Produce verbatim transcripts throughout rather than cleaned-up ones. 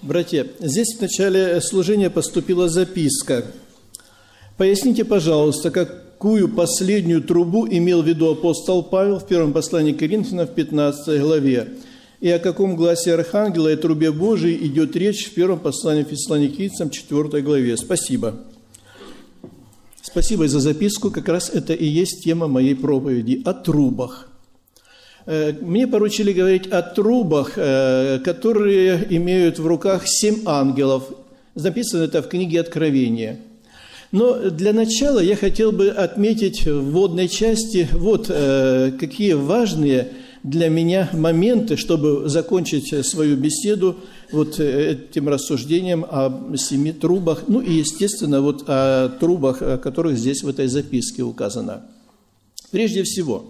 Братья, здесь в начале служения поступила записка. Поясните, пожалуйста, какую последнюю трубу имел в виду апостол Павел в первом послании к Коринфянам в пятнадцатой главе, и о каком гласе архангела и трубе Божией идет речь в первом послании к Фессалоникийцам четвёртой главе. Спасибо. Спасибо за записку. Как раз это и есть тема моей проповеди – о трубах. Мне поручили говорить о трубах, которые имеют в руках семь ангелов. Записано это в книге Откровения. Но для начала я хотел бы отметить в вводной части вот какие важные для меня моменты, чтобы закончить свою беседу вот этим рассуждением о семи трубах, ну и, естественно, вот о трубах, о которых здесь в этой записке указано. Прежде всего,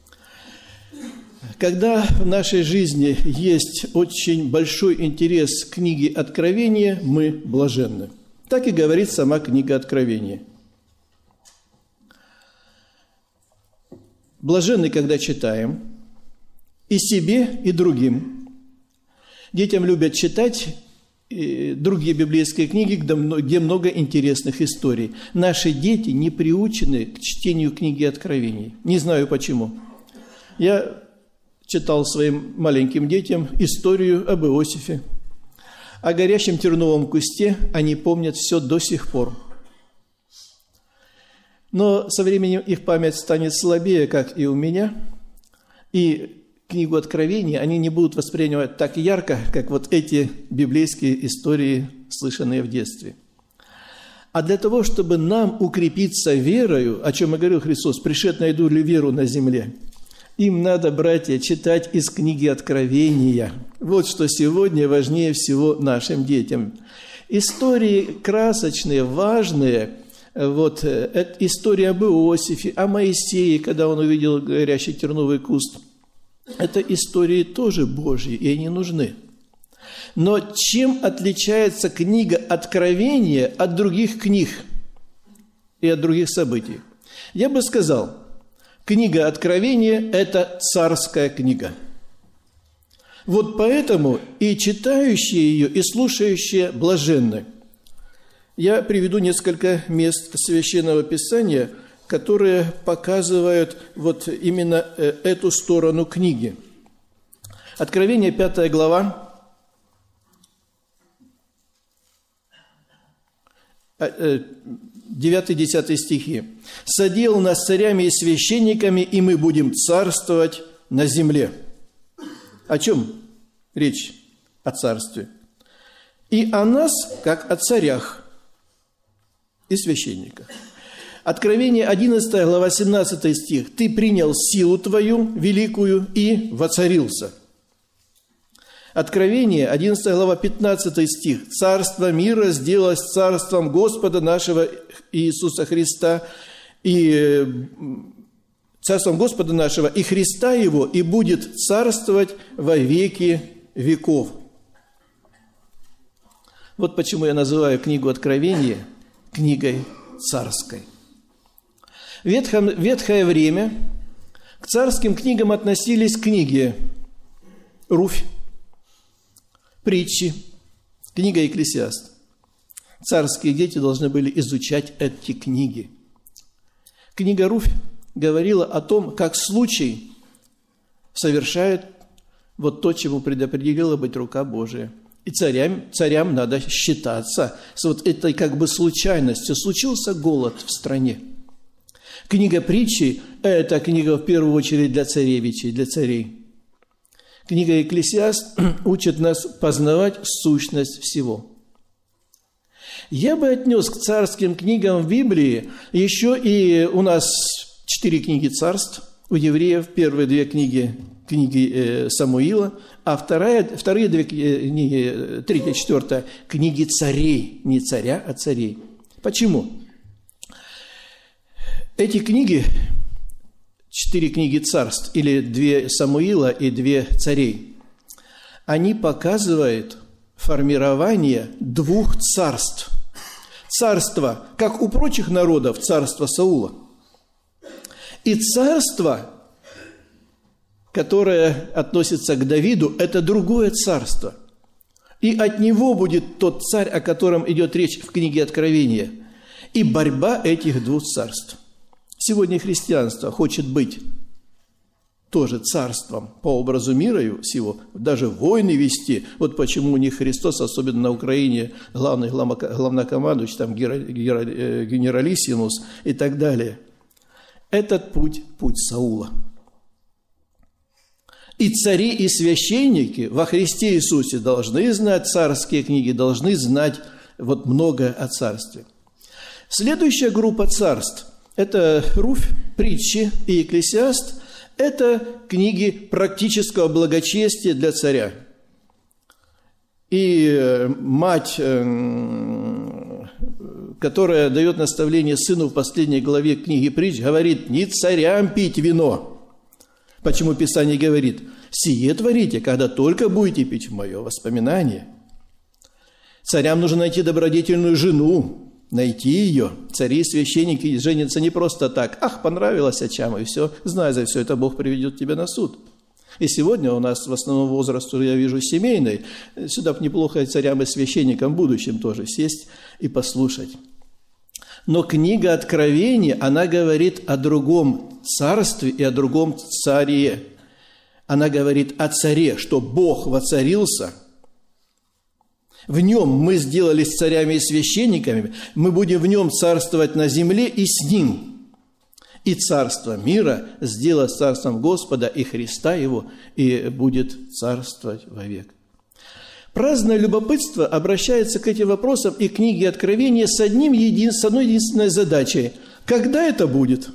когда в нашей жизни есть очень большой интерес к книге Откровения, мы блаженны. Так и говорит сама книга Откровения. Блаженны, когда читаем, и себе, и другим. Детям любят читать другие библейские книги, где много интересных историй. Наши дети не приучены к чтению книги Откровений. Не знаю почему. Я читал своим маленьким детям историю об Иосифе. О горящем терновом кусте они помнят все до сих пор. Но со временем их память станет слабее, как и у меня, и книгу Откровения они не будут воспринимать так ярко, как вот эти библейские истории, слышанные в детстве. А для того, чтобы нам укрепиться верою, о чем и говорил Христос, «Пришед, найду ли веру на земле», им надо, братья, читать из книги Откровения. Вот что сегодня важнее всего нашим детям. Истории красочные, важные. Вот, это история об Иосифе, о Моисее, когда он увидел горящий терновый куст. Это истории тоже Божьи, и они нужны. Но чем отличается книга Откровения от других книг и от других событий? Я бы сказал, книга Откровения – это царская книга. Вот поэтому и читающие ее, и слушающие блаженны. Я приведу несколько мест Священного Писания, которые показывают вот именно эту сторону книги. Откровение, пятая глава, девятый-десятый стихи. «Соделал нас царями и священниками, и мы будем царствовать на земле». О чем речь? О царстве. «И о нас, как о царях и священниках». Откровение, одиннадцатая глава, семнадцатый стих. «Ты принял силу твою великую и воцарился». Откровение, одиннадцатая глава, пятнадцатый стих. «Царство мира сделалось царством Господа нашего Иисуса Христа, и царством Господа нашего и Христа Его, и будет царствовать во веки веков». Вот почему я называю книгу Откровения книгой царской. В ветхом, ветхое время к царским книгам относились книги Руфь, Притчи, книга Екклесиаст. Царские дети должны были изучать эти книги. Книга Руфь говорила о том, как случай совершает вот то, чему предопределила быть рука Божия. И царям, царям надо считаться с вот этой как бы случайностью. Случился голод в стране. Книга Притчи – это книга в первую очередь для царевичей, для царей. Книга Екклесиаст учит нас познавать сущность всего. Я бы отнес к царским книгам в Библии еще и у нас четыре книги царств, у евреев первые две книги, книги Самуила, а вторая, вторые две книги, третья, четвертая, книги царей, не царя, а царей. Почему? Эти книги, четыре книги царств, или две Самуила и две царей, они показывают формирование двух царств. Царство, как у прочих народов, царство Саула, и царство, которое относится к Давиду, это другое царство. И от него будет тот царь, о котором идет речь в книге Откровения. И борьба этих двух царств. Сегодня христианство хочет быть тоже царством по образу мира всего, даже войны вести. Вот почему у них Христос, особенно на Украине, главный главнокомандующий, там генералиссимус и так далее. Этот путь – путь Саула. И цари, и священники во Христе Иисусе должны знать царские книги, должны знать вот многое о царстве. Следующая группа царств – это Руфь, Притчи и Екклесиаст. Это книги практического благочестия для царя. И мать, которая дает наставление сыну в последней главе книги Притч, говорит: не царям пить вино. Почему Писание говорит: сие творите, когда только будете пить в мое воспоминание. Царям нужно найти добродетельную жену, найти ее. Цари и священники женятся не просто так. Ах, понравилось очам, и все. Знай за все это, Бог приведет тебя на суд. И сегодня у нас в основном возраст, я вижу, семейный. Сюда неплохо и царям, и священникам в будущем тоже сесть и послушать. Но книга Откровения, она говорит о другом царстве и о другом царе. Она говорит о царе, что Бог воцарился. В нем мы сделались царями и священниками, мы будем в нем царствовать на земле и с ним. И царство мира сделать царством Господа и Христа его, и будет царствовать вовек. Праздное любопытство обращается к этим вопросам и книге Откровения с, одним един... с одной единственной задачей. Когда это будет?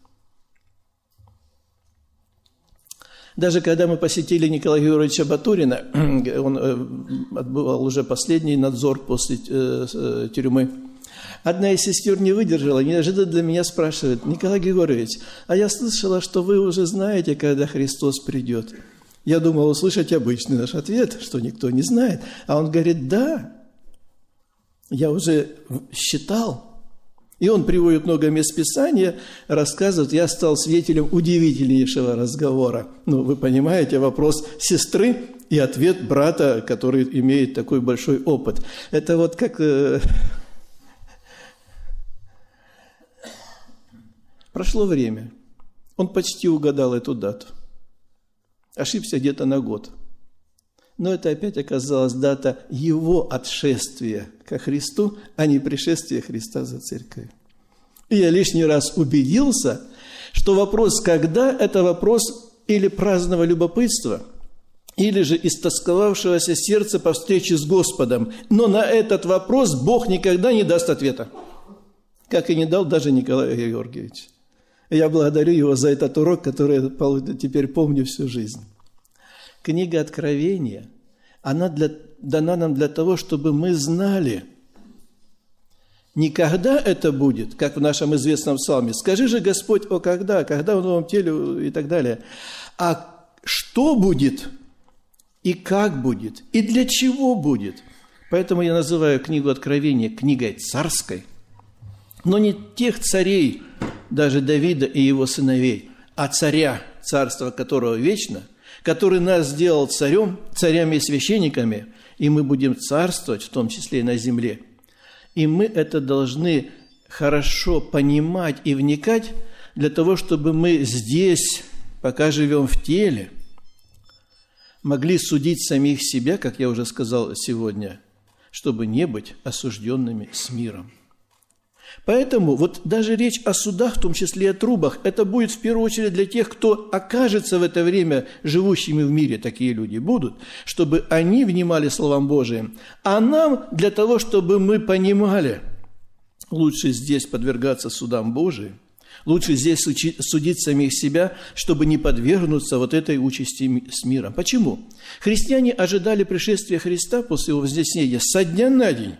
Даже когда мы посетили Николая Георгиевича Батурина, он отбывал уже последний надзор после э, тюрьмы, одна из сестер не выдержала, неожиданно для меня спрашивает: Николай Георгиевич, а я слышала, что вы уже знаете, когда Христос придет. Я думал услышать обычный наш ответ, что никто не знает. А он говорит: да, я уже считал. И он приводит много мест Писания, рассказывает: я стал свидетелем удивительнейшего разговора. Ну, вы понимаете, вопрос сестры и ответ брата, который имеет такой большой опыт. Это вот как... Прошло время. Он почти угадал эту дату. Ошибся где-то на год. Но это опять оказалась дата его отшествия ко Христу, а не пришествия Христа за церковь. И я лишний раз убедился, что вопрос «когда» – это вопрос или праздного любопытства, или же истосковавшегося сердца по встрече с Господом. Но на этот вопрос Бог никогда не даст ответа, как и не дал даже Николай Георгиевич. Я благодарю его за этот урок, который я теперь помню всю жизнь. Книга Откровения, она для, дана нам для того, чтобы мы знали, не когда это будет, как в нашем известном псалме, «Скажи же, Господь, о когда, когда в новом теле» и так далее, а что будет и как будет, и для чего будет. Поэтому я называю книгу Откровения книгой царской, но не тех царей, даже Давида и его сыновей, а царя, царство которого вечно, который нас сделал царем, царями и священниками, и мы будем царствовать, в том числе и на земле. И мы это должны хорошо понимать и вникать для того, чтобы мы здесь, пока живем в теле, могли судить самих себя, как я уже сказал сегодня, чтобы не быть осужденными с миром. Поэтому вот даже речь о судах, в том числе и о трубах, это будет в первую очередь для тех, кто окажется в это время живущими в мире, такие люди будут, чтобы они внимали словам Божиим. А нам для того, чтобы мы понимали, лучше здесь подвергаться судам Божиим, лучше здесь судить самих себя, чтобы не подвергнуться вот этой участи с миром. Почему? Христиане ожидали пришествия Христа после его вознесения со дня на день.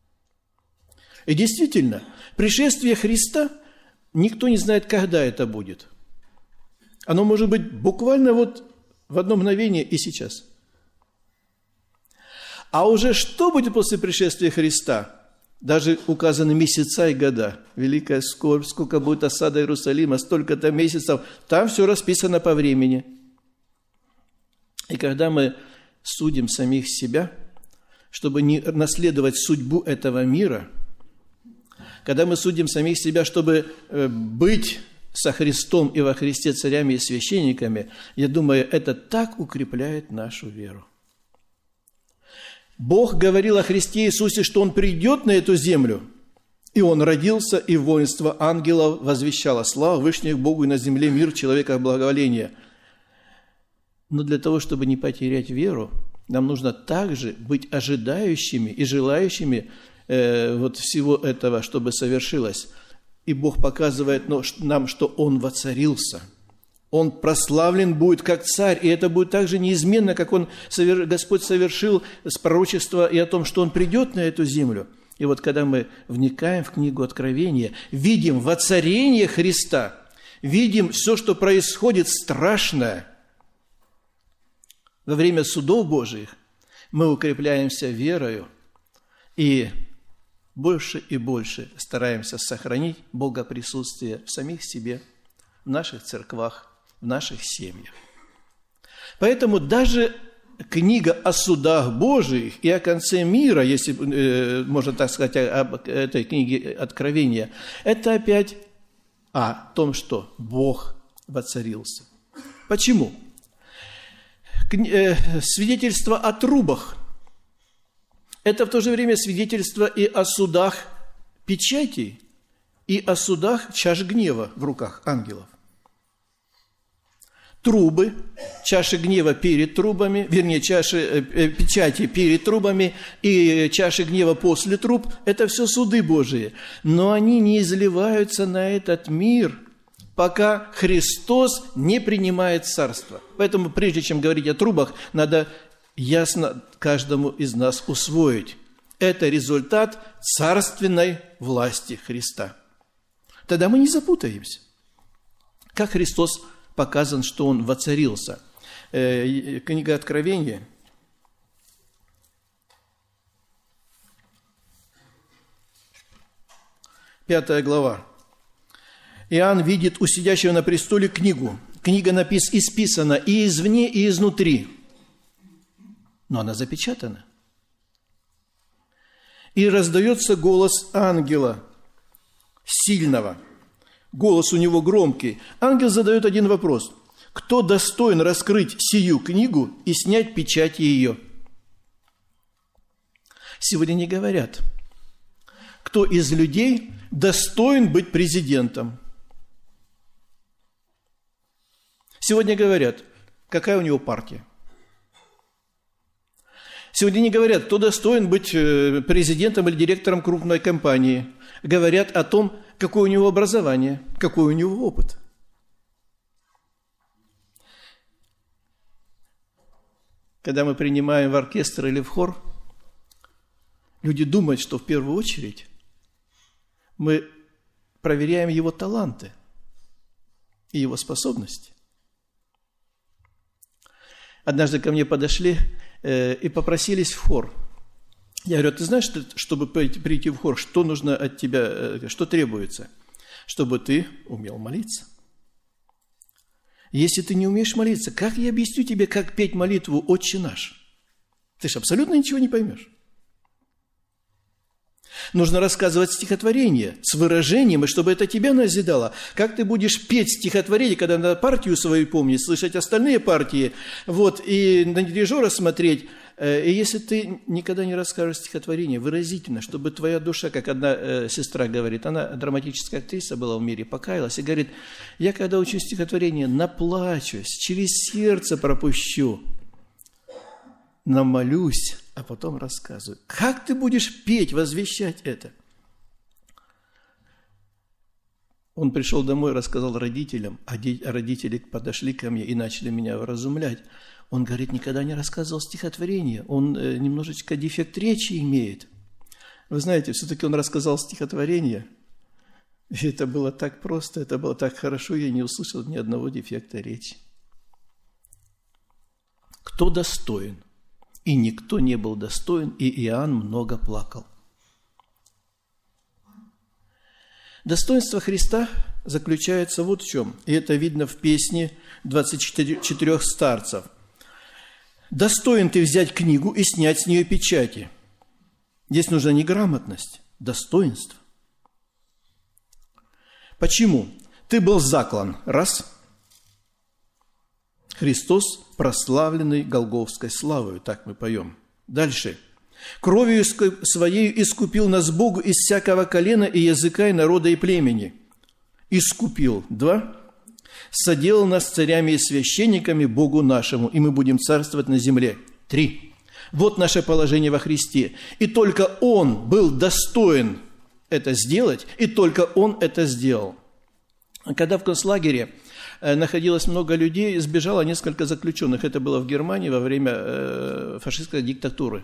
И действительно, пришествие Христа, никто не знает, когда это будет. Оно может быть буквально вот в одно мгновение и сейчас. А уже что будет после пришествия Христа? Даже указаны месяца и года. Великая скорбь, сколько будет осада Иерусалима, столько-то месяцев. Там все расписано по времени. И когда мы судим самих себя, чтобы не наследовать судьбу этого мира, когда мы судим самих себя, чтобы быть со Христом и во Христе царями и священниками, я думаю, это так укрепляет нашу веру. Бог говорил о Христе Иисусе, что Он придет на эту землю, и Он родился, и воинство ангелов возвещало славу Вышних Богу и на земле мир, человека благоволение. Но для того, чтобы не потерять веру, нам нужно также быть ожидающими и желающими э, вот всего этого, чтобы совершилось. И Бог показывает нам, что Он воцарился. Он прославлен будет как царь, и это будет так же неизменно, как Он, Господь совершил с пророчества и о том, что Он придет на эту землю. И вот когда мы вникаем в книгу Откровения, видим воцарение Христа, видим все, что происходит страшное во время судов Божиих, мы укрепляемся верою и больше и больше стараемся сохранить Богоприсутствие в самих себе, в наших церквах, в наших семьях. Поэтому даже книга о судах Божиих и о конце мира, если э, можно так сказать, об этой книге Откровения, это опять о том, что Бог воцарился. Почему? Свидетельство о трубах – это в то же время свидетельство и о судах печати, и о судах чаш гнева в руках ангелов. Трубы, чаши гнева перед трубами, вернее, чаши э, печати перед трубами и чаши гнева после труб – это все суды Божии. Но они не изливаются на этот мир, пока Христос не принимает царство. Поэтому, прежде чем говорить о трубах, надо ясно каждому из нас усвоить. Это результат царственной власти Христа. Тогда мы не запутаемся. Как Христос показан, что Он воцарился. Э, книга Откровения, пятая глава. Иоанн видит у сидящего на престоле книгу. Книга напис, исписана и извне, и изнутри. Но она запечатана. И раздается голос ангела сильного. Голос у него громкий. Ангел задает один вопрос. Кто достоин раскрыть сию книгу и снять печати ее? Сегодня не говорят, кто из людей достоин быть президентом. Сегодня говорят, какая у него партия. Сегодня не говорят, кто достоин быть президентом или директором крупной компании. Говорят о том, какое у него образование, какой у него опыт. Когда мы принимаем в оркестр или в хор, люди думают, что в первую очередь мы проверяем его таланты и его способности. Однажды ко мне подошли э, и попросились в хор. Я говорю, ты знаешь, чтобы прийти в хор, что нужно от тебя, что требуется? Чтобы ты умел молиться. Если ты не умеешь молиться, как я объясню тебе, как петь молитву «Отче наш»? Ты же абсолютно ничего не поймешь. Нужно рассказывать стихотворение с выражением, и чтобы это тебя назидало. Как ты будешь петь стихотворение, когда надо партию свою помнить, слышать остальные партии, вот, и на дирижера смотреть. И если ты никогда не расскажешь стихотворение выразительно, чтобы твоя душа, как одна э, сестра говорит, она драматическая актриса была в мире, покаялась и говорит, я когда учу стихотворение, наплачусь, через сердце пропущу, намолюсь, а потом рассказываю. Как ты будешь петь, возвещать это? Он пришел домой, рассказал родителям, а родители подошли ко мне и начали меня вразумлять. Он говорит, никогда не рассказывал стихотворение, он немножечко дефект речи имеет. Вы знаете, все-таки он рассказал стихотворение, и это было так просто, это было так хорошо, я не услышал ни одного дефекта речи. Кто достоин? И никто не был достоин, и Иоанн много плакал. Достоинство Христа заключается вот в чем, и это видно в песне двадцати четырёх старцев. «Достоин ты взять книгу и снять с нее печати, Здесь нужна не грамотность, достоинство. Почему? Ты был заклан. Раз. Христос, прославленный Голгофской славою. Так мы поем. Дальше. Кровью своей искупил нас Богу из всякого колена и языка, и народа, и племени. Искупил. Два. Соделал нас царями и священниками Богу нашему, и мы будем царствовать на земле. Три. Вот наше положение во Христе. И только Он был достоин это сделать, и только Он это сделал. Когда в концлагере находилось много людей, сбежало несколько заключенных. Это было в Германии во время фашистской диктатуры.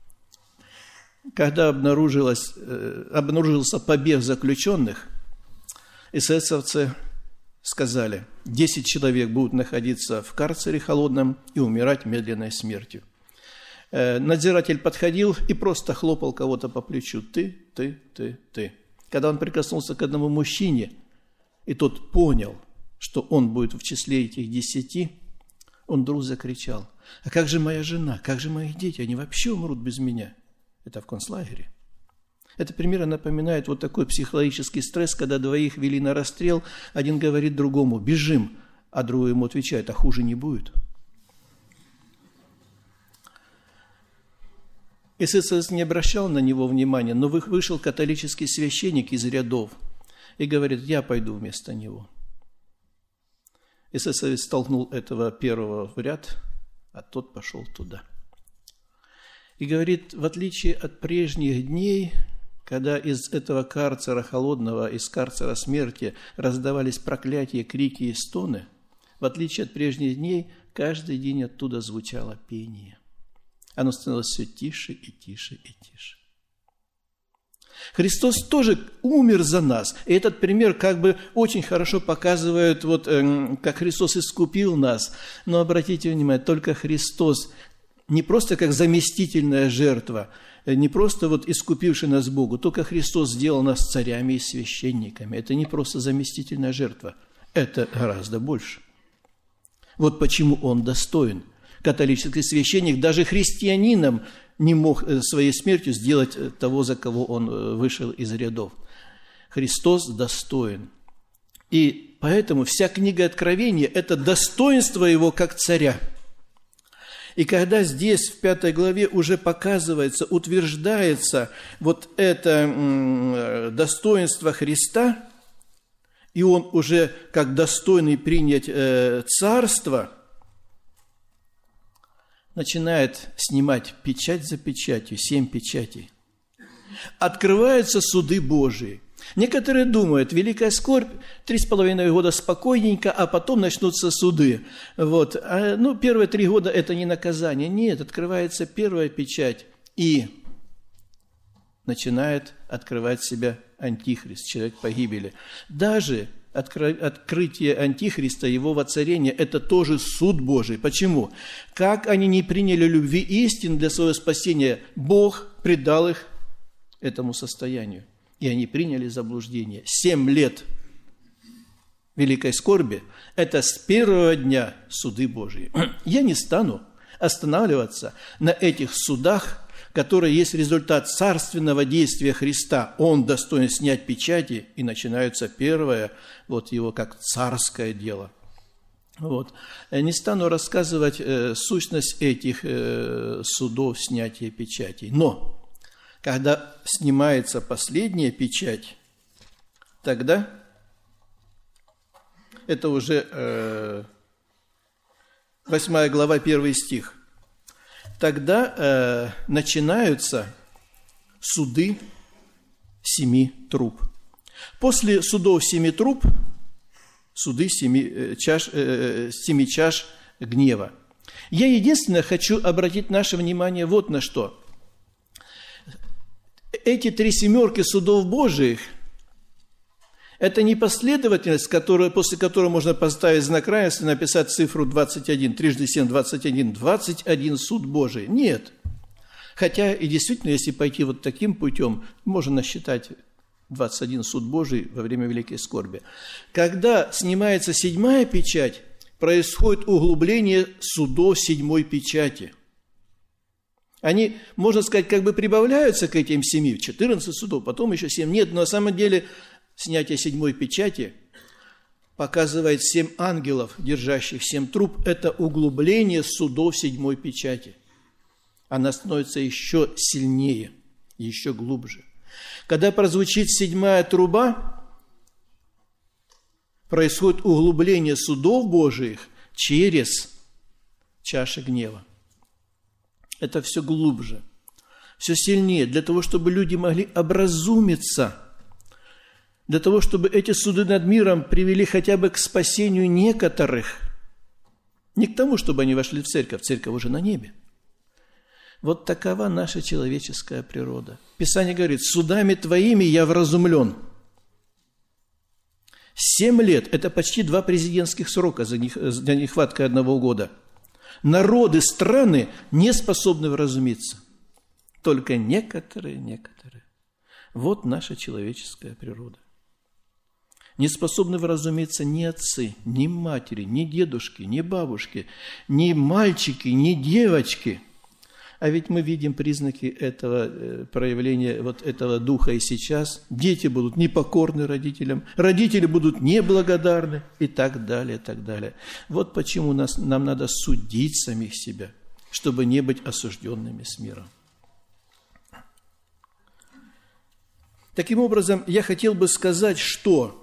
Когда обнаружилось, обнаружился побег заключенных, эсэсовцы сказали, десять человек будут находиться в карцере холодном и умирать медленной смертью. Надзиратель подходил и просто хлопал кого-то по плечу. Ты, ты, ты, ты. Когда он прикоснулся к одному мужчине, и тот понял, что он будет в числе этих десяти, он вдруг закричал: а как же моя жена, как же мои дети, они вообще умрут без меня? Это в концлагере. Это примерно напоминает вот такой психологический стресс, когда двоих вели на расстрел, один говорит другому: бежим, а другой ему отвечает: а хуже не будет. Эсэсовец не обращал на него внимания, но вышел католический священник из рядов и говорит: я пойду вместо него. Эсэсовец столкнул этого первого в ряд, а тот пошел туда. И говорит, в отличие от прежних дней, когда из этого карцера холодного, из карцера смерти раздавались проклятия, крики и стоны, в отличие от прежних дней, каждый день оттуда звучало пение. Оно становилось все тише и тише и тише. Христос тоже умер за нас. И этот пример как бы очень хорошо показывает, вот, э, как Христос искупил нас. Но обратите внимание, только Христос не просто как заместительная жертва, не просто вот искупивший нас Богу, только Христос сделал нас царями и священниками. Это не просто заместительная жертва, это гораздо больше. Вот почему Он достоин. Католический священник даже христианином не мог своей смертью сделать того, за кого он вышел из рядов. Христос достоин. И поэтому вся книга Откровения – это достоинство Его как царя. И когда здесь, в пятой главе, уже показывается, утверждается вот это достоинство Христа, и Он уже как достойный принять царство, начинает снимать печать за печатью, семь печатей. Открываются суды Божии. Некоторые думают, великая скорбь, три с половиной года спокойненько, а потом начнутся суды. Вот. А, ну, первые три года это не наказание. Нет, открывается первая печать, и начинает открывать себя Антихрист, человек погибели. Даже открытие Антихриста, его воцарение – это тоже суд Божий. Почему? Как они не приняли любви истин для своего спасения, Бог предал их этому состоянию. И они приняли заблуждение. Семь лет великой скорби – это с первого дня суды Божьи. Я не стану останавливаться на этих судах, которые есть результат царственного действия Христа. Он достоин снять печати, и начинается первое, вот его как царское дело. Вот. Не стану рассказывать э, сущность этих э, судов снятия печатей. Но когда снимается последняя печать, тогда это уже э, восьмая глава, первый стих. Тогда э, начинаются суды семи труб. После судов семи труб суды семи, э, чаш, э, семи чаш гнева. Я единственное хочу обратить наше внимание вот на что. Эти три семерки судов Божиих – это не последовательность, которая, после которой можно поставить знак равенства и написать цифру двадцать один, трижды семь, двадцать один, двадцать один суд Божий. Нет. Хотя и действительно, если пойти вот таким путем, можно насчитать двадцать один суд Божий во время великой скорби. Когда снимается седьмая печать, происходит углубление судов седьмой печати. Они, можно сказать, как бы прибавляются к этим семи, четырнадцать судов, потом еще семь. Нет, но на самом деле снятие седьмой печати показывает семь ангелов, держащих семь труб. Это углубление судов седьмой печати. Она становится еще сильнее, еще глубже. Когда прозвучит седьмая труба, происходит углубление судов Божиих через чаши гнева. Это все глубже, все сильнее, для того, чтобы люди могли образумиться, для того, чтобы эти суды над миром привели хотя бы к спасению некоторых, не к тому, чтобы они вошли в церковь, церковь уже на небе. Вот такова наша человеческая природа. Писание говорит: «Судами твоими я вразумлен». Семь лет – это почти два президентских срока за нехваткой одного года. Народы, страны не способны вразумиться. Только некоторые, некоторые. Вот наша человеческая природа. Не способны вразумиться ни отцы, ни матери, ни дедушки, ни бабушки, ни мальчики, ни девочки. А ведь мы видим признаки этого проявления, вот этого духа и сейчас. Дети будут непокорны родителям, родители будут неблагодарны и так далее, и так далее. Вот почему нас, нам надо судить самих себя, чтобы не быть осужденными с миром. Таким образом, я хотел бы сказать, что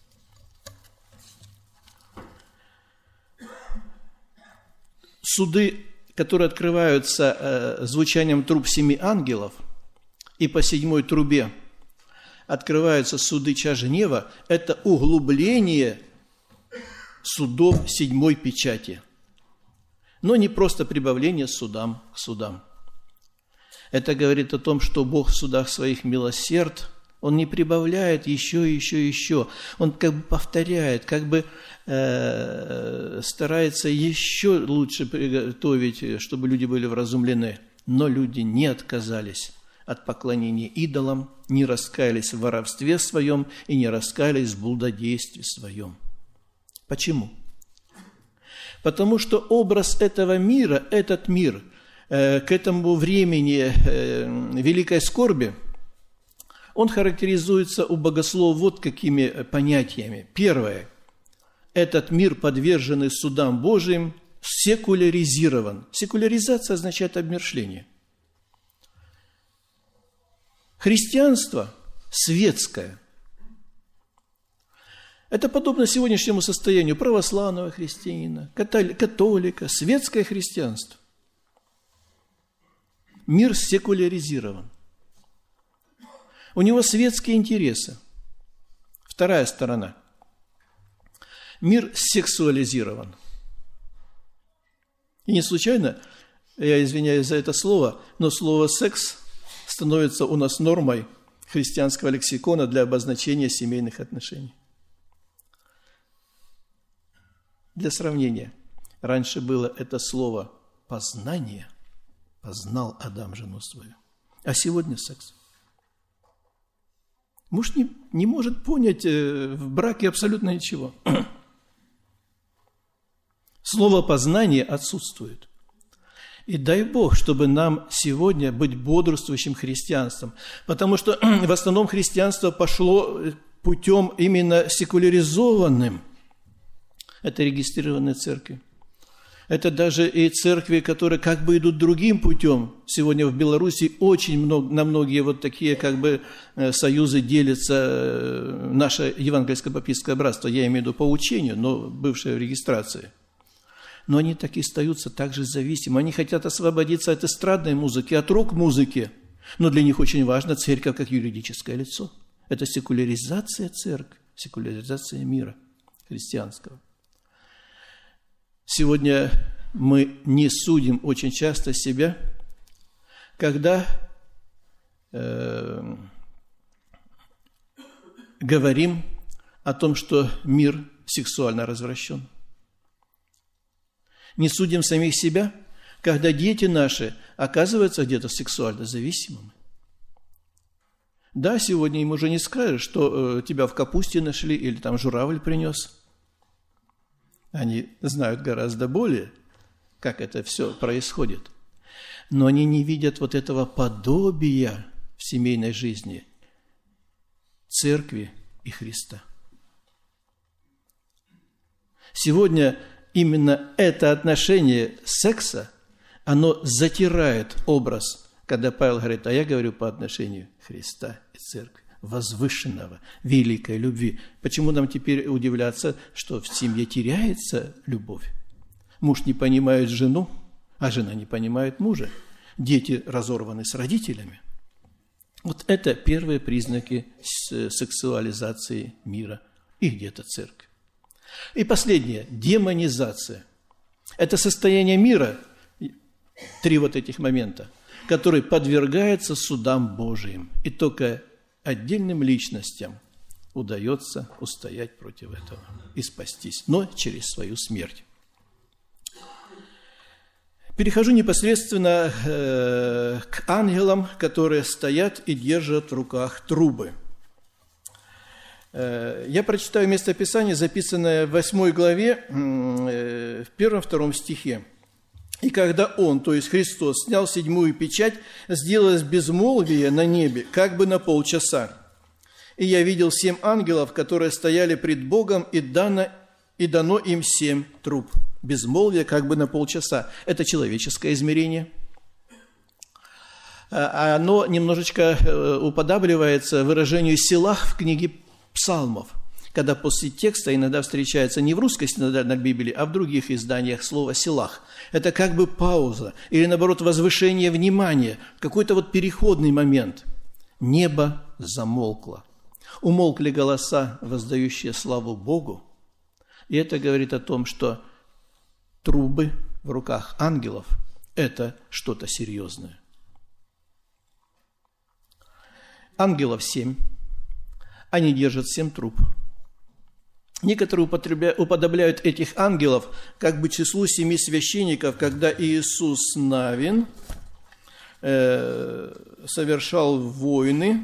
суды, которые открываются э, звучанием труб семи ангелов, и по седьмой трубе открываются суды чаш гнева, это углубление судов седьмой печати. Но не просто прибавление судам к судам. Это говорит о том, что Бог в судах своих милосерд, Он не прибавляет еще, еще, еще. Он как бы повторяет, как бы э, старается еще лучше приготовить, чтобы люди были вразумлены. Но люди не отказались от поклонения идолам, не раскаялись в воровстве своем и не раскаялись в блудодействе своем. Почему? Потому что образ этого мира, этот мир, э, к этому времени э, великой скорби, он характеризуется у богословов вот какими понятиями. Первое. Этот мир, подверженный судам Божиим, секуляризирован. Секуляризация означает обмершление. Христианство светское. Это подобно сегодняшнему состоянию православного христианина, католика, светское христианство. Мир секуляризирован. У него светские интересы. Вторая сторона. Мир сексуализирован. И не случайно, я извиняюсь за это слово, но слово «секс» становится у нас нормой христианского лексикона для обозначения семейных отношений. Для сравнения, раньше было это слово «познание», познал Адам жену свою, а сегодня секс. Муж не, не может понять в браке абсолютно ничего. Слово «познание» отсутствует. И дай Бог, чтобы нам сегодня быть бодрствующим христианством, потому что в основном христианство пошло путем именно секуляризованным. Это регистрированные церкви. Это даже и церкви, которые как бы идут другим путем. Сегодня в Беларуси очень много, на многие вот такие как бы союзы делится наше Евангельское баптистское братство, я имею в виду по учению, но бывшее в регистрации. Но они так и остаются также зависимы. Они хотят освободиться от эстрадной музыки, от рок-музыки. Но для них очень важна церковь как юридическое лицо. Это секуляризация церкви, секуляризация мира христианского. Сегодня мы не судим очень часто себя, когда э, говорим о том, что мир сексуально развращен. Не судим самих себя, когда дети наши оказываются где-то сексуально зависимыми. Да, сегодня им уже не скажешь, что э, тебя в капусте нашли или там журавль принес. Они знают гораздо более, как это все происходит. но они не видят вот этого подобия в семейной жизни церкви и Христа. Сегодня именно это отношение секса, оно затирает образ, когда Павел говорит, а я говорю по отношению Христа и церкви, возвышенного, великой любви. Почему нам теперь удивляться, что в семье теряется любовь? Муж не понимает жену, а жена не понимает мужа. Дети разорваны с родителями. Вот это первые признаки сексуализации мира и где-то церкви. И последнее – демонизация. Это состояние мира, три вот этих момента, который подвергается судам Божиим. И только отдельным личностям удается устоять против этого и спастись, но через свою смерть. Перехожу непосредственно э, к ангелам, которые стоят и держат в руках трубы. Э, я прочитаю местописание, записанное в восьмой главе, э, в первом-втором стихе. «И когда Он, то есть Христос, снял седьмую печать, сделалось безмолвие на небе, как бы на полчаса. И я видел семь ангелов, которые стояли пред Богом, и дано, и дано им семь труб». Безмолвие как бы на полчаса. Это человеческое измерение. Оно немножечко уподабливается выражению «селах» в книге Псалмов, когда после текста иногда встречается не в русской синодальной Библии, а в других изданиях слово «селах». Это как бы пауза или, наоборот, возвышение внимания, какой-то вот переходный момент. Небо замолкло. Умолкли голоса, воздающие славу Богу. И это говорит о том, что трубы в руках ангелов – это что-то серьезное. Ангелов семь. Они держат семь труб. Некоторые уподобляют этих ангелов как бы числу семи священников, когда Иисус Навин э, совершал войны.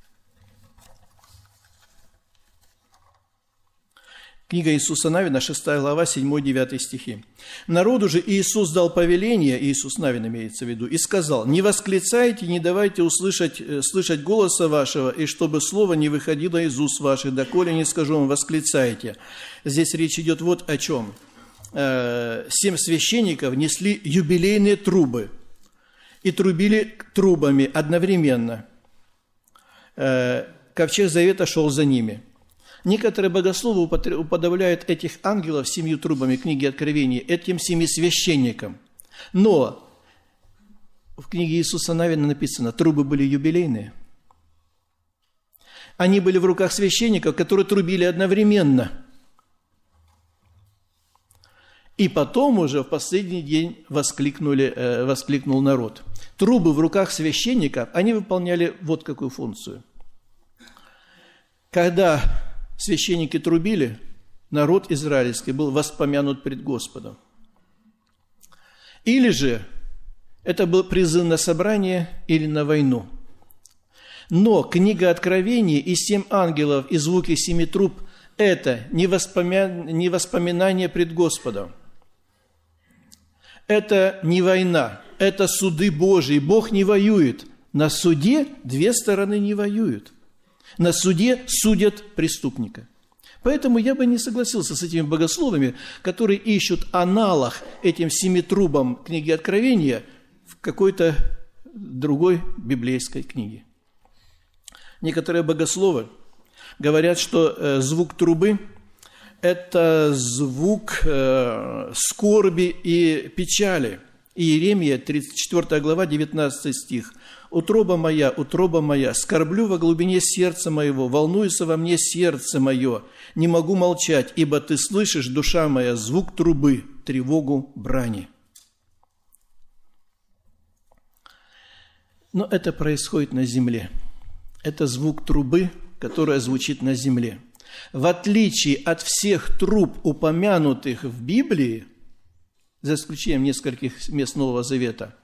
Книга Иисуса Навина, шестая глава, седьмой-девятый стихи. «Народу же Иисус дал повеление», Иисус Навин имеется в виду, «и сказал, не восклицайте, не давайте услышать, слышать голоса вашего, и чтобы слово не выходило из уст ваших, доколе не скажу вам, восклицайте». Здесь речь идет вот о чем. Семь священников несли юбилейные трубы и трубили трубами одновременно. Ковчег Завета шел за ними. Некоторые богословы уподобляют этих ангелов семью трубами книги Откровения этим семи священникам. Но в книге Иисуса Навина написано, трубы были юбилейные. Они были в руках священников, которые трубили одновременно. И потом уже в последний день воскликнули, э, воскликнул народ. Трубы в руках священников, они выполняли вот какую функцию. Когда священники трубили, народ израильский был воспомянут пред Господом. Или же это был призыв на собрание или на войну. Но книга Откровения и семь ангелов и звуки семи труб – это не, воспомя... не воспоминание пред Господом. Это не война, это суды Божьи. Бог не воюет. На суде две стороны не воюют. На суде судят преступника. Поэтому я бы не согласился с этими богословами, которые ищут аналог этим семи трубам книги Откровения в какой-то другой библейской книге. Некоторые богословы говорят, что звук трубы – это звук скорби и печали. Иеремия, тридцать четвёртая глава, девятнадцатый стих. «Утроба моя, утроба моя, скорблю во глубине сердца моего, волнуется во мне сердце мое, не могу молчать, ибо ты слышишь, душа моя, звук трубы, тревогу брани». Но это происходит на земле. Это звук трубы, которая звучит на земле. В отличие от всех труб, упомянутых в Библии, за исключением нескольких мест Нового Завета,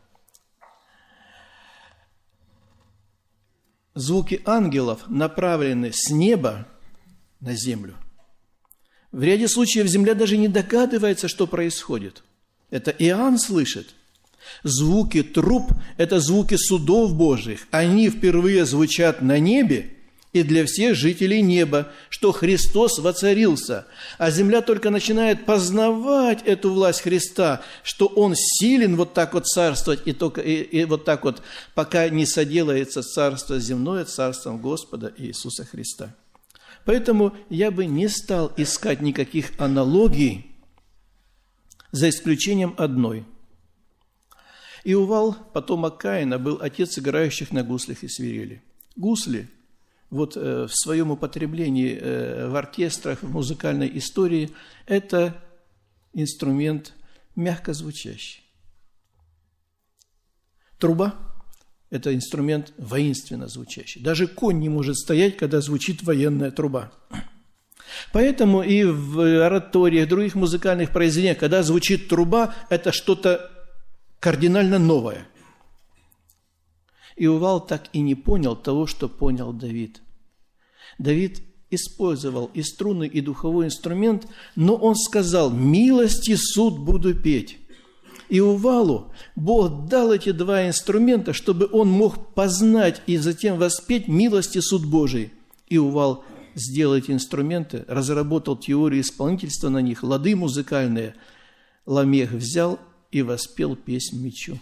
звуки ангелов направлены с неба на землю. В ряде случаев земля даже не догадывается, что происходит. Это Иоанн слышит. Звуки труб – это звуки судов Божьих. Они впервые звучат на небе и для всех жителей неба, что Христос воцарился. А земля только начинает познавать эту власть Христа, что Он силен вот так вот царствовать, и, только, и, и вот так вот, пока не соделается царство земное царством Господа Иисуса Христа. Поэтому я бы не стал искать никаких аналогий, за исключением одной. Иувал, потомок Каина, был отец играющих на гуслях и свирели. Гусли вот, э, в своем употреблении э, в оркестрах, в музыкальной истории – это инструмент мягко звучащий. Труба – это инструмент воинственно звучащий. Даже конь не может стоять, когда звучит военная труба. Поэтому и в ораториях, в других музыкальных произведениях, когда звучит труба, это что-то кардинально новое. Иувал так и не понял того, что понял Давид. Давид использовал и струнный, и духовой инструмент, но он сказал: «Милости суд буду петь». Иувалу Бог дал эти два инструмента, чтобы он мог познать и затем воспеть милости суд Божий. Иувал сделал эти инструменты, разработал теорию исполнительства на них, лады музыкальные. Ламех взял и воспел песнь мечу.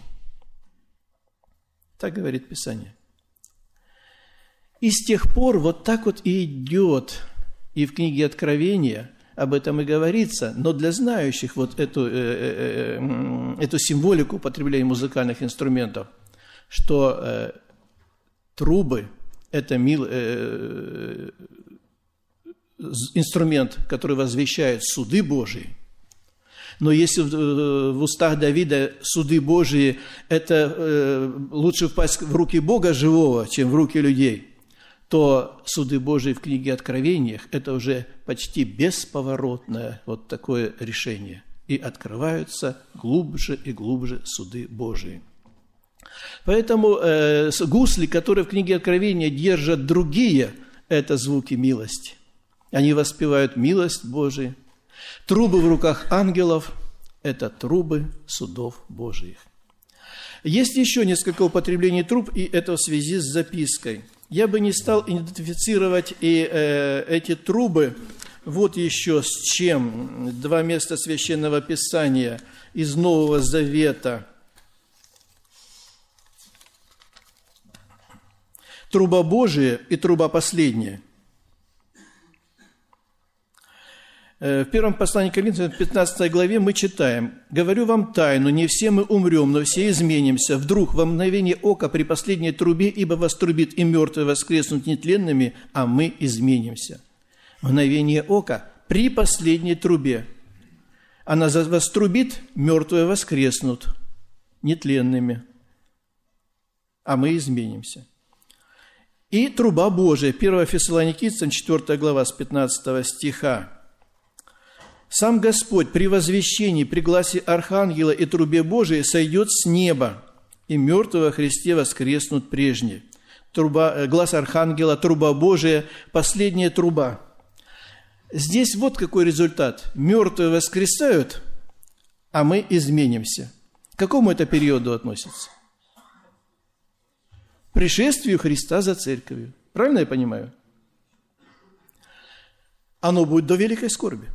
Так говорит Писание. И с тех пор вот так вот и идет, и в книге Откровения об этом и говорится, но для знающих вот эту, э, э, э, эту символику употребления музыкальных инструментов, что э, трубы – это мил, э, инструмент, который возвещает суды Божии. Но если в, в устах Давида суды Божии – это э, лучше впасть в руки Бога живого, чем в руки людей, то суды Божии в книге Откровениях – это уже почти бесповоротное вот такое решение. И открываются глубже и глубже суды Божии. Поэтому э, гусли, которые в книге Откровения держат другие, это звуки милости. Они воспевают милость Божию. Трубы в руках ангелов – это трубы судов Божьих. Есть еще несколько употреблений труб, и это в связи с запиской. Я бы не стал идентифицировать и э, эти трубы вот еще с чем. Два места Священного Писания из Нового Завета. Труба Божия и труба последняя. В первом послании к Коринфянам, в пятнадцатой главе мы читаем: «Говорю вам тайну, не все мы умрем, но все изменимся. Вдруг во мгновение ока при последней трубе, ибо вострубит и мертвые воскреснут нетленными, а мы изменимся». Мгновение ока при последней трубе. Она вострубит, мертвые воскреснут нетленными, а мы изменимся. И труба Божия, первое Фессалоникийцам, четвёртая глава, с пятнадцатого стиха. «Сам Господь при возвещении, при гласе Архангела и трубе Божией сойдет с неба, и мертвые во Христе воскреснут прежние». Труба, глас Архангела, труба Божия, последняя труба. Здесь вот какой результат. Мертвые воскресают, а мы изменимся. К какому это периоду относится? Пришествию Христа за церковью. Правильно я понимаю? Оно будет до великой скорби.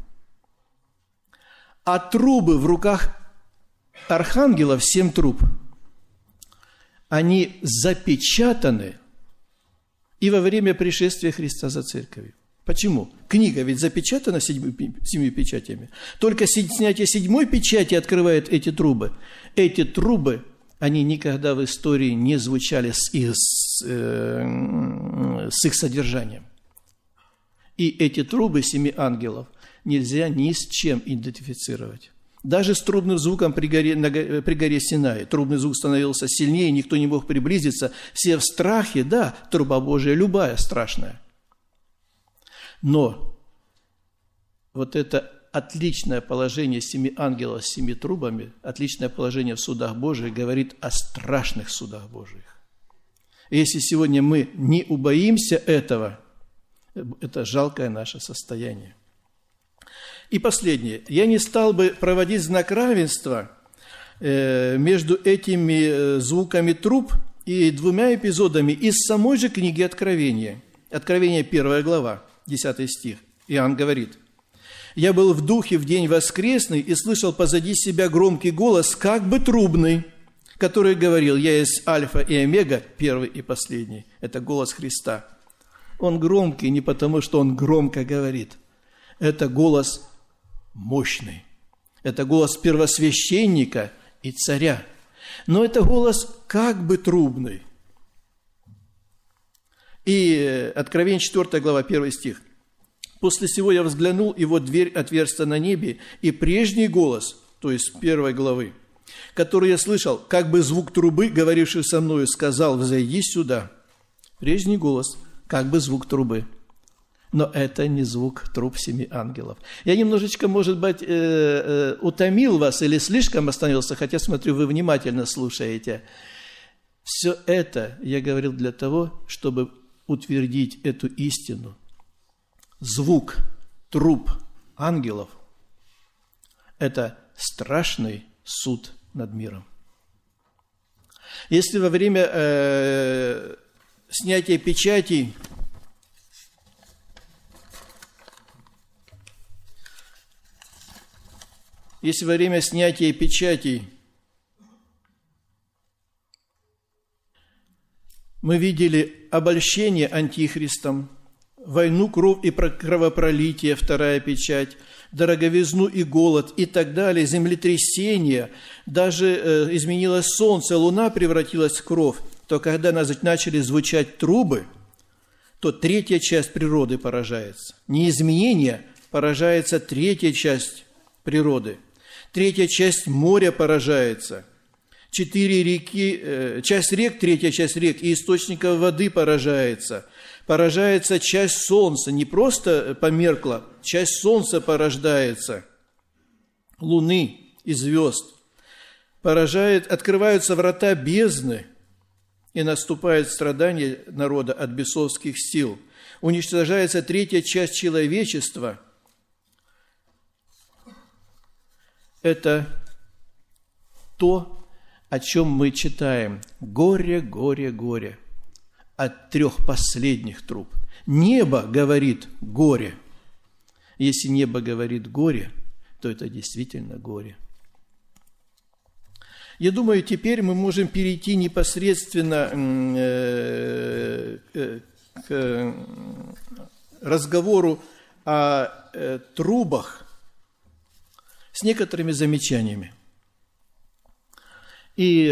А трубы в руках архангелов, семь труб, они запечатаны и во время пришествия Христа за церковью. Почему? Книга ведь запечатана семью печатями. Только снятие седьмой печати открывает эти трубы. Эти трубы, они никогда в истории не звучали с их, с, э, с их содержанием. И эти трубы семи ангелов нельзя ни с чем идентифицировать. Даже с трубным звуком при горе, на, при горе Синай. Трубный звук становился сильнее, никто не мог приблизиться. Все в страхе, да, труба Божия любая страшная. Но вот это отличное положение семи ангелов с семи трубами, отличное положение в судах Божьих говорит о страшных судах Божьих. И если сегодня мы не убоимся этого, это жалкое наше состояние. И последнее. Я не стал бы проводить знак равенства между этими звуками труб и двумя эпизодами из самой же книги Откровения. Откровение первая глава, десятый стих. Иоанн говорит: «Я был в духе в день воскресный и слышал позади себя громкий голос, как бы трубный, который говорил: я есть Альфа и Омега, первый и последний». Это голос Христа. Он громкий не потому, что он громко говорит. Это голос мощный. Это голос первосвященника и царя. Но это голос как бы трубный. И Откровение четвёртая глава, первый стих. «После сего я взглянул, и вот дверь отверста на небе, и прежний голос», то есть первой главы, который я слышал, как бы звук трубы, говоривший со мною, сказал: «Взойди сюда». Прежний голос, как бы звук трубы. Но это не звук труб семи ангелов. Я немножечко, может быть, э, э, утомил вас или слишком остановился, хотя, смотрю, вы внимательно слушаете. Все это я говорил для того, чтобы утвердить эту истину. Звук труб ангелов – это страшный суд над миром. Если во время э, снятия печатей Если во время снятия печатей мы видели обольщение антихристом, войну, кровь и кровопролитие, вторая печать, дороговизну и голод и так далее, землетрясение, даже э, изменилось солнце, луна превратилась в кровь, то когда начали звучать трубы, то третья часть природы поражается. Не изменение, поражается третья часть природы. Третья часть моря поражается. Четыре реки, э, часть рек, третья часть рек и источников воды поражается. Поражается часть солнца, не просто померкла, часть солнца порождается, луны и звезд. Поражает, открываются врата бездны, и наступает страдание народа от бесовских сил. Уничтожается третья часть человечества. Это то, о чем мы читаем. Горе, горе, горе. От трех последних труб. Небо говорит горе. Если небо говорит горе, то это действительно горе. Я думаю, теперь мы можем перейти непосредственно к разговору о трубах с некоторыми замечаниями. И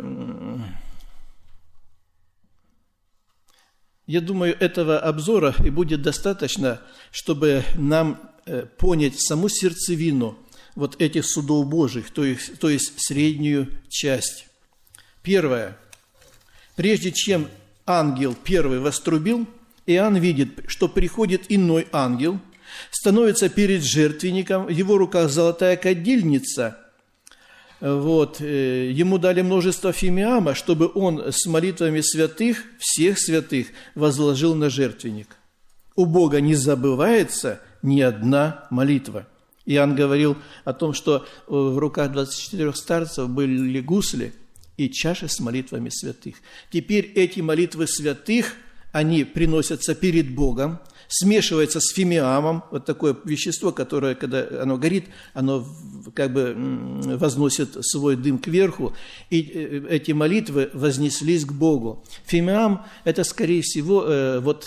я думаю, этого обзора и будет достаточно, чтобы нам понять саму сердцевину вот этих судов Божьих, то есть, то есть среднюю часть. Первое. Прежде чем ангел первый вострубил, Иоанн видит, что приходит иной ангел, становится перед жертвенником, в его руках золотая кадильница. Вот, ему дали множество фимиама, чтобы он с молитвами святых, всех святых, возложил на жертвенник. У Бога не забывается ни одна молитва. Иоанн говорил о том, что в руках двадцати четырёх старцев были гусли и чаши с молитвами святых. Теперь эти молитвы святых, они приносятся перед Богом, смешивается с фимиамом, вот такое вещество, которое, когда оно горит, оно как бы возносит свой дым кверху, и эти молитвы вознеслись к Богу. Фимиам – это, скорее всего, вот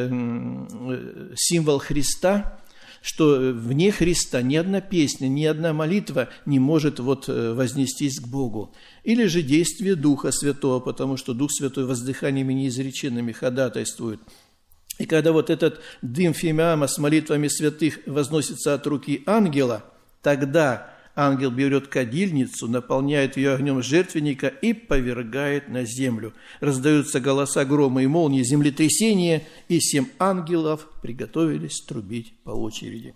символ Христа, что вне Христа ни одна песня, ни одна молитва не может вот вознестись к Богу. Или же действие Духа Святого, потому что Дух Святой воздыханиями неизреченными ходатайствует. И когда вот этот дым фимиама с молитвами святых возносится от руки ангела, тогда ангел берет кадильницу, наполняет ее огнем жертвенника и повергает на землю. Раздаются голоса грома и молнии, землетрясения, и семь ангелов приготовились трубить по очереди.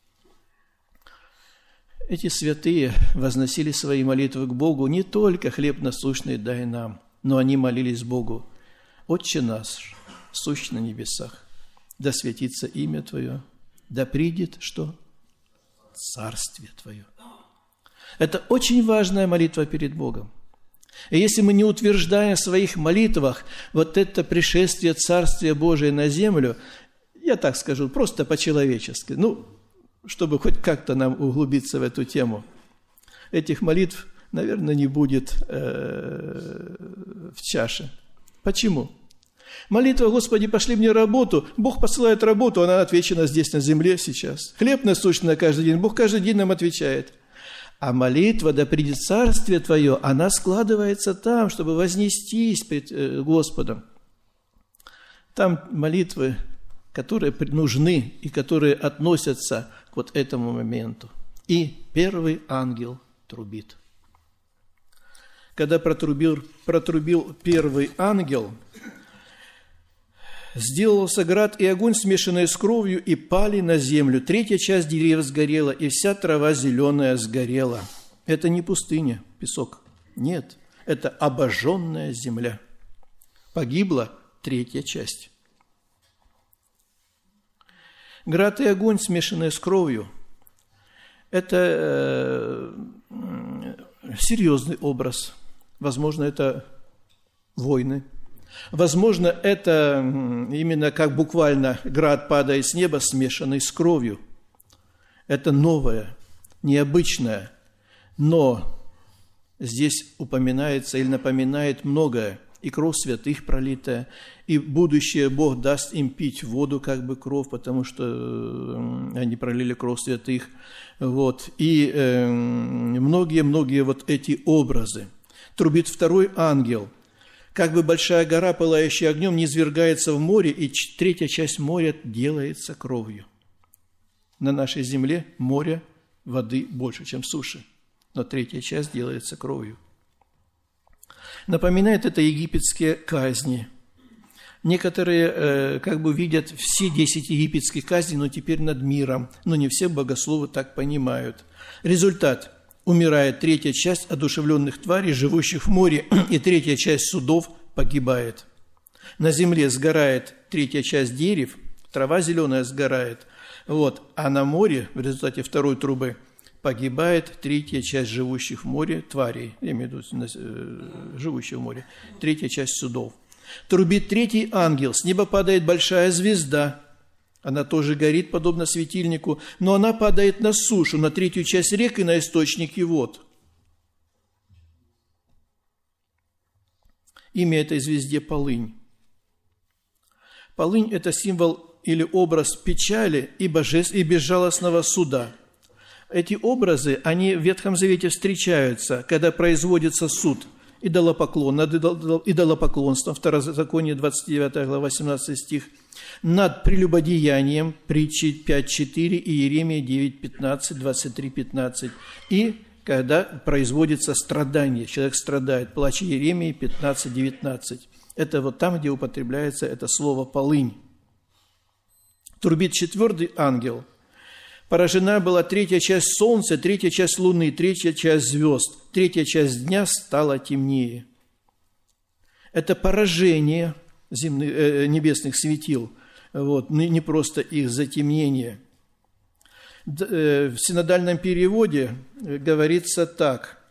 Эти святые возносили свои молитвы к Богу, не только хлеб насущный дай нам, но они молились Богу: «Отче наш, сущ на небесах, да светится имя Твое, да придет что? Царствие Твое». Это очень важная молитва перед Богом. И если мы не утверждаем в своих молитвах вот это пришествие Царствия Божия на землю, я так скажу, просто по-человечески, ну, чтобы хоть как-то нам углубиться в эту тему, этих молитв, наверное, не будет э, в чаше. Почему? Молитва: «Господи, пошли мне работу». Бог посылает работу, она отвечена здесь на земле сейчас. Хлеб насущный на каждый день. Бог каждый день нам отвечает. А молитва: «Да придет Царствие Твое», она складывается там, чтобы вознестись пред Господом. Там молитвы, которые нужны и которые относятся к вот этому моменту. И первый ангел трубит. Когда протрубил, протрубил первый ангел, сделался град и огонь, смешанные с кровью, и пали на землю. Третья часть деревьев сгорела, и вся трава зеленая сгорела. Это не пустыня, песок. Нет, это обожженная земля. Погибла третья часть. Град и огонь, смешанные с кровью, это э, серьезный образ. Возможно, это войны. Возможно, это именно как буквально град падает с неба, смешанный с кровью. Это новое, необычное, но здесь упоминается или напоминает многое. И кровь святых пролитая, и будущее Бог даст им пить воду, как бы кровь, потому что они пролили кровь святых. Вот. И многие-многие э, вот эти образы. Трубит второй ангел. Как бы большая гора, пылающая огнем, низвергается в море, и третья часть моря делается кровью. На нашей земле море воды больше, чем суши, но третья часть делается кровью. Напоминает это египетские казни. Некоторые э, как бы видят все десять египетских казней, но теперь над миром. Но не все богословы так понимают. Результат. Умирает третья часть одушевленных тварей, живущих в море, и третья часть судов погибает. На земле сгорает третья часть дерев, трава зеленая сгорает. Вот. А на море, в результате второй трубы, погибает третья часть живущих в море тварей, я имею в виду э, живущих в море, третья часть судов. Трубит третий ангел, с неба падает большая звезда, она тоже горит, подобно светильнику, но она падает на сушу, на третью часть рек и на источники вод. Имя этой звезде Полынь. Полынь – это символ или образ печали и божеств, и безжалостного суда. Эти образы, они в Ветхом Завете встречаются, когда производится суд, идолопоклон, над идолопоклонством, Второзаконие, двадцать девятая глава, восемнадцатый стих, над прелюбодеянием, притчи пять четыре и Иеремия девять пятнадцать, двадцать три пятнадцать, и когда производится страдание, человек страдает, плач Иеремии пятнадцать девятнадцать. Это вот там, где употребляется это слово «полынь». Трубит четвертый ангел. Поражена была третья часть солнца, третья часть луны, третья часть звезд, третья часть дня стала темнее. Это поражение земных, э, небесных светил, вот, не просто их затемнение. В синодальном переводе говорится так.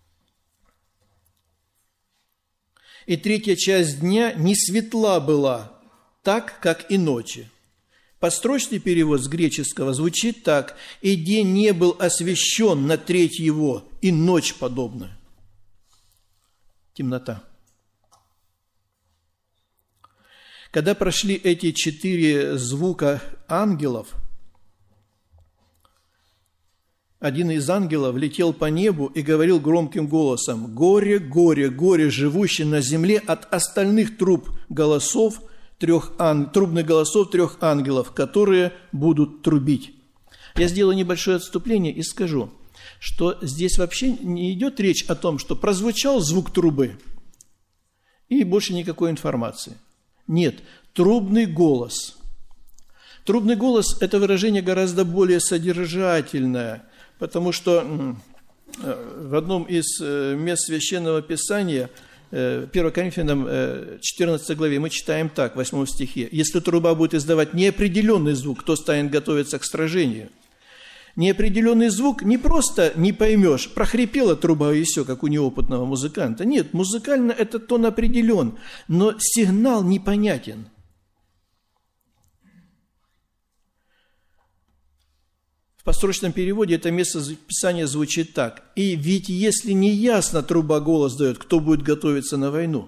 «И третья часть дня не светла была, так, как и ночи». Построчный перевод с греческого звучит так: «И день не был освещен на треть его, и ночь подобна». Темнота. Когда прошли эти четыре звука ангелов, один из ангелов летел по небу и говорил громким голосом: «Горе, горе, горе, живущий на земле от остальных труб голосов, трех ан... трубных голосов трех ангелов, которые будут трубить». Я сделаю небольшое отступление и скажу, что здесь вообще не идет речь о том, что прозвучал звук трубы и больше никакой информации. Нет, трубный голос. Трубный голос – это выражение гораздо более содержательное, потому что в одном из мест Священного Писания, первое Коринфянам четырнадцатой главе, мы читаем так, в восьмом стихе: «Если труба будет издавать неопределенный звук, кто станет готовиться к сражению? Неопределенный звук не просто не поймешь, прохрипела труба и все, как у неопытного музыканта. Нет, музыкально этот тон определен, но сигнал непонятен. В построчном переводе это место Писания звучит так. «И ведь если не ясно труба голос дает, кто будет готовиться на войну?»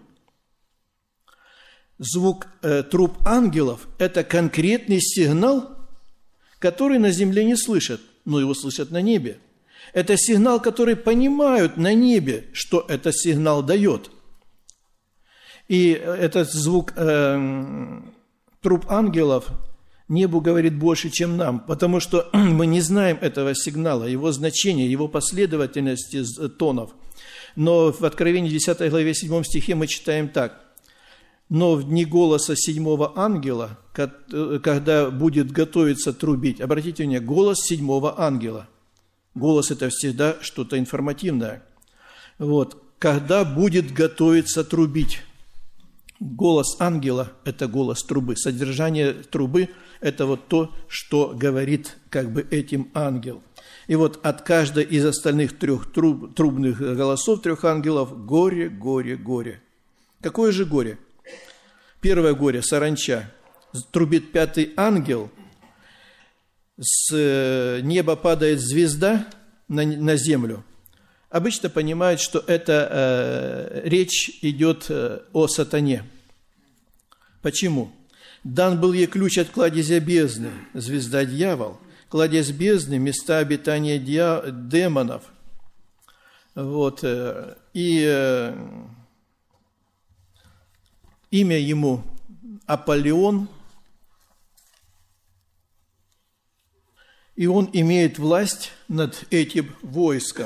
Звук э, труб ангелов – это конкретный сигнал, который на земле не слышат, но его слышат на небе. Это сигнал, который понимают на небе, что этот сигнал дает. И этот звук э, труб ангелов небу говорит больше, чем нам, потому что мы не знаем этого сигнала, его значения, его последовательности тонов. Но в Откровении десятой главе седьмом стихе мы читаем так. «Но в дни голоса седьмого ангела, когда будет готовиться трубить», обратите внимание, голос седьмого ангела. Голос – это всегда что-то информативное. Вот. «Когда будет готовиться трубить». Голос ангела – это голос трубы. Содержание трубы – это вот то, что говорит как бы этим ангел. И вот от каждой из остальных трех труб, трубных голосов трех ангелов горе, горе, горе. Какое же горе? Первое горе – саранча. Трубит пятый ангел, с неба падает звезда на, на землю. Обычно понимают, что это э, речь идет э, о сатане. Почему? «Дан был ей ключ от кладезя бездны, звезда дьявол, кладезь бездны, места обитания дья... демонов». Вот. Э, и э, имя ему Аполлион, и он имеет власть над этим войском.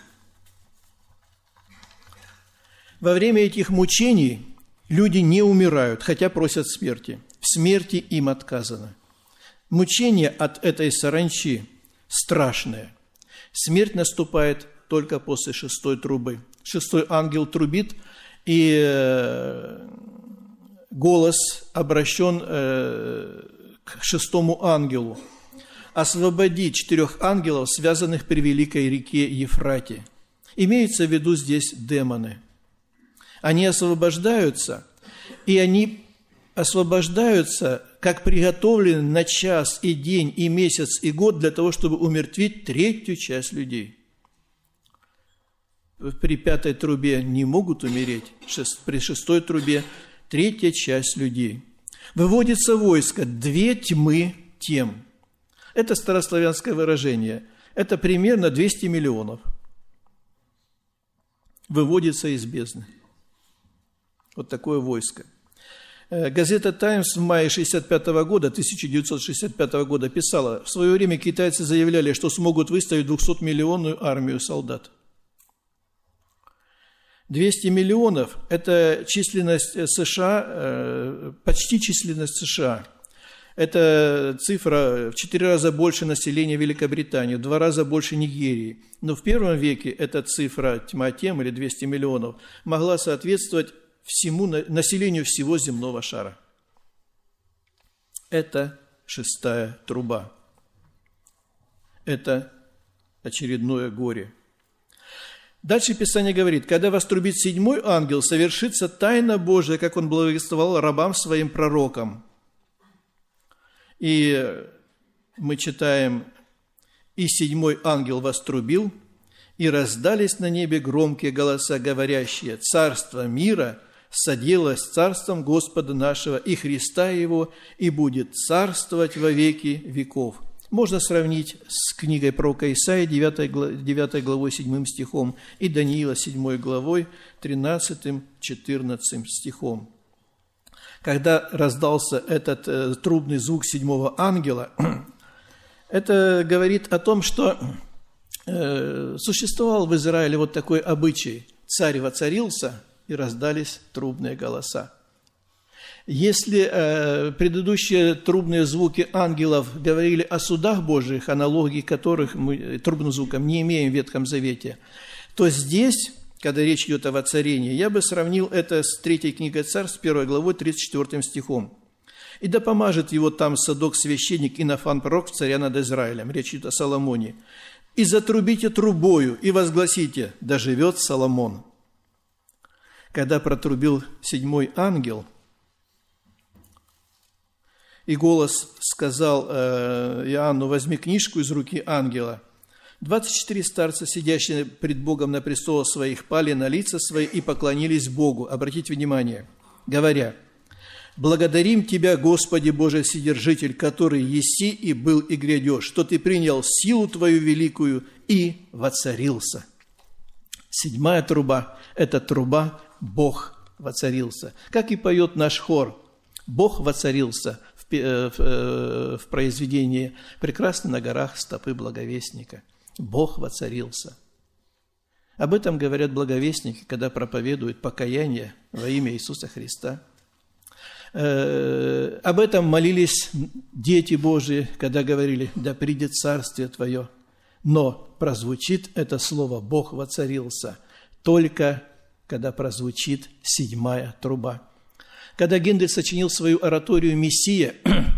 Во время этих мучений люди не умирают, хотя просят смерти. В смерти им отказано. Мучение от этой саранчи страшное. Смерть наступает только после шестой трубы. Шестой ангел трубит, и голос обращен к шестому ангелу. «Освободи четырех ангелов, связанных при великой реке Ефрате». Имеются в виду здесь демоны. Они освобождаются, и они освобождаются, как приготовлены на час и день, и месяц, и год для того, чтобы умертвить третью часть людей. При пятой трубе не могут умереть, при шестой трубе третья часть людей. Выводится войско «две тьмы тем». Это старославянское выражение. Это примерно двести миллионов. Выводится из бездны. Вот такое войско. Газета «Таймс» в мае шестьдесят пятого года, тысяча девятьсот шестьдесят пятого года писала: в свое время китайцы заявляли, что смогут выставить двухсотмиллионную армию солдат. двести миллионов – это численность США, почти численность США. Это цифра в четыре раза больше населения Великобритании, в два раза больше Нигерии. Но в первом веке эта цифра, тьма тем, или двести миллионов, могла соответствовать всему населению всего земного шара. Это шестая труба. Это очередное горе. Дальше Писание говорит: когда вострубит седьмой ангел, совершится тайна Божия, как он благовествовал рабам своим пророкам. И мы читаем: «И седьмой ангел вострубил, и раздались на небе громкие голоса, говорящие: царство мира соделалось царством Господа нашего и Христа Его, и будет царствовать во веки веков». Можно сравнить с книгой пророка Исаии, девятой главой, седьмым стихом, и Даниила, седьмой главой, тринадцатым-четырнадцатым стихом. Когда раздался этот э, трубный звук седьмого ангела, это говорит о том, что э, существовал в Израиле вот такой обычай. Царь воцарился, и раздались трубные голоса. Если э, предыдущие трубные звуки ангелов говорили о судах Божьих, аналогии которых мы трубным звуком не имеем в Ветхом Завете, то здесь, когда речь идет о воцарении, я бы сравнил это с третьей книгой Царств, первой главой, тридцать четвёртым стихом. И да помажет его там Садок священник и Нафан пророк царя над Израилем». Речь идет о Соломоне. «И затрубите трубою, и возгласите: да живет Соломон». Когда протрубил седьмой ангел, и голос сказал э, Иоанну: «Возьми книжку из руки ангела», двадцать четыре старца, сидящие пред Богом на престолах своих, пали на лица свои и поклонились Богу. Обратите внимание, говоря: «Благодарим Тебя, Господи Боже Вседержитель, который еси и был и грядешь, что Ты принял силу Твою великую и воцарился». Седьмая труба – это труба «Бог воцарился». Как и поет наш хор, «Бог воцарился» в, в, в произведении «Прекрасны на горах стопы благовестника». Бог воцарился. Об этом говорят благовестники, когда проповедуют покаяние во имя Иисуса Христа. Об этом молились дети Божии, когда говорили: «Да придет Царствие Твое». Но прозвучит это слово «Бог воцарился» только когда прозвучит седьмая труба. Когда Гендель сочинил свою ораторию «Мессия»,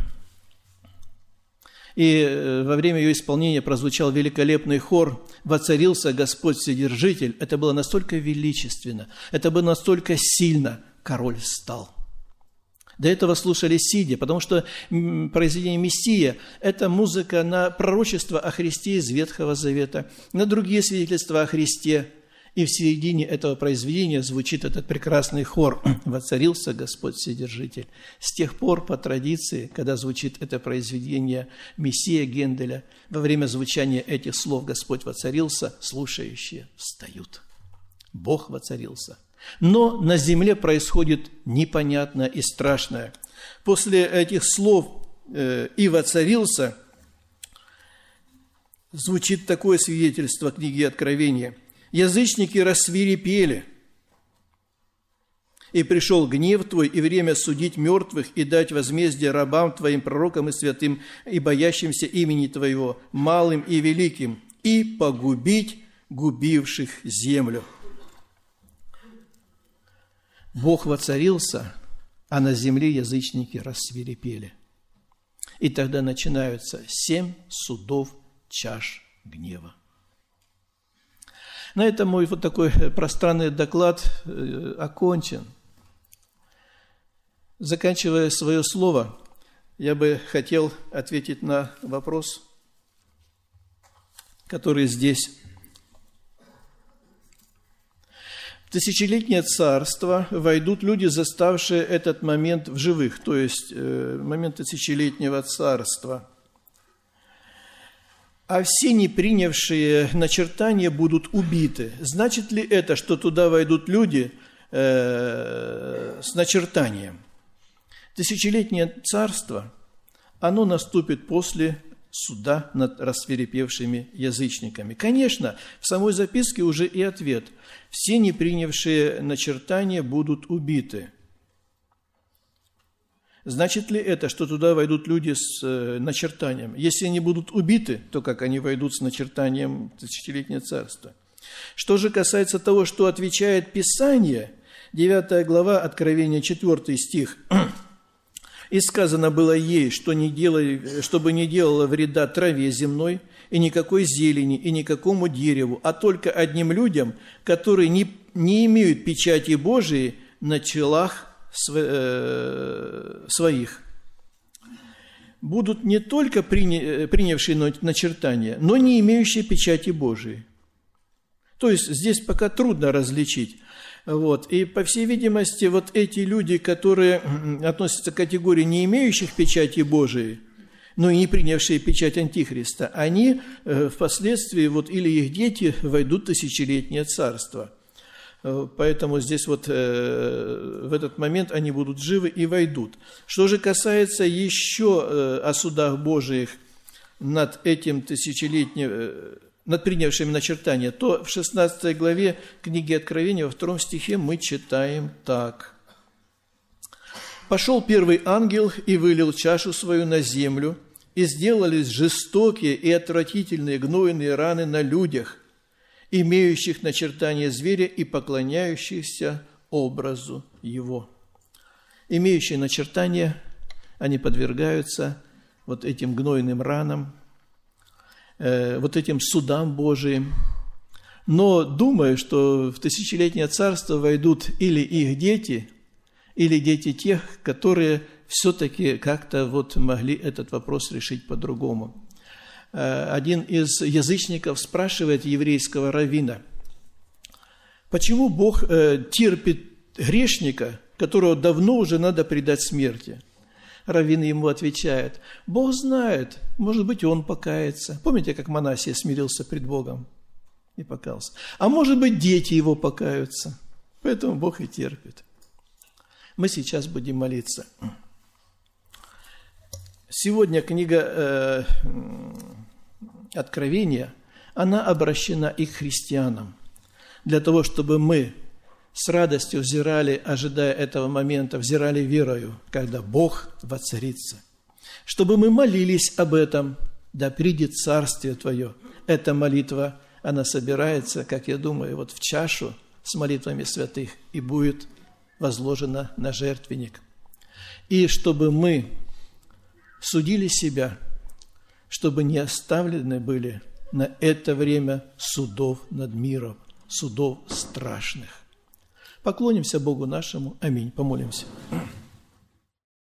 и во время ее исполнения прозвучал великолепный хор «Воцарился Господь Вседержитель», это было настолько величественно, это было настолько сильно, король встал. До этого слушали сидя, потому что произведение «Мессия» – это музыка на пророчество о Христе из Ветхого Завета, на другие свидетельства о Христе. И в середине этого произведения звучит этот прекрасный хор «Воцарился Господь Вседержитель». С тех пор, по традиции, когда звучит это произведение «Мессия» Генделя, во время звучания этих слов «Господь воцарился», слушающие встают. Бог воцарился. Но на земле происходит непонятное и страшное. После этих слов э, «и воцарился» звучит такое свидетельство книги Откровения: «Язычники рассвирепели, и пришел гнев Твой, и время судить мертвых, и дать возмездие рабам Твоим, пророкам и святым, и боящимся имени Твоего, малым и великим, и погубить губивших землю». Бог воцарился, а на земле язычники рассвирепели. И тогда начинаются семь судов чаш гнева. На этом мой вот такой пространный доклад э, окончен. Заканчивая свое слово, я бы хотел ответить на вопрос, который здесь. В тысячелетнее царство войдут люди, заставшие этот момент в живых, то есть э, момент тысячелетнего царства. А все не принявшие начертания будут убиты. Значит ли это, что туда войдут люди э, с начертанием? Тысячелетнее царство, оно наступит после суда над рассвирепевшими язычниками. Конечно, в самой записке уже и ответ. Все не принявшие начертания будут убиты. Значит ли это, что туда войдут люди с начертанием? Если они будут убиты, то как они войдут с начертанием в тысячелетнее царство? Что же касается того, что отвечает Писание, девятая глава, Откровения, четвёртый стих. «И сказано было ей, что не делай, чтобы не делала вреда траве земной, и никакой зелени, и никакому дереву, а только одним людям, которые не, не имеют печати Божией на челах своих. Будут не только принявшие начертания, но не имеющие печати Божией». То есть здесь пока трудно различить. Вот. И, по всей видимости, вот эти люди, которые относятся к категории не имеющих печати Божией, но и не принявшие печать Антихриста, они впоследствии, вот, или их дети, войдут в тысячелетнее царство. Поэтому здесь вот в этот момент они будут живы и войдут. Что же касается еще о судах Божиих над этим тысячелетним, над принявшими начертания, то в шестнадцатой главе книги Откровения во втором стихе мы читаем так. «Пошел первый ангел и вылил чашу свою на землю, и сделались жестокие и отвратительные гнойные раны на людях, имеющих начертание зверя и поклоняющихся образу его». Имеющие начертание они подвергаются вот этим гнойным ранам, э, вот этим судам Божиим. Но думаю, что в тысячелетнее царство войдут или их дети, или дети тех, которые все-таки как-то вот могли этот вопрос решить по-другому. Один из язычников спрашивает еврейского раввина, почему Бог терпит грешника, которого давно уже надо предать смерти? Раввин ему отвечает, Бог знает, может быть, он покается. Помните, как Манасия смирился пред Богом и покаялся? А может быть, дети его покаются. Поэтому Бог и терпит. Мы сейчас будем молиться. Сегодня книга э, Откровения, она обращена и к христианам, для того, чтобы мы с радостью взирали, ожидая этого момента, взирали верою, когда Бог воцарится. Чтобы мы молились об этом, да придет Царствие Твое. Эта молитва, она собирается, как я думаю, вот в чашу с молитвами святых и будет возложена на жертвенник. И чтобы мы судили себя, чтобы не оставлены были на это время судов над миром, судов страшных. Поклонимся Богу нашему. Аминь. Помолимся.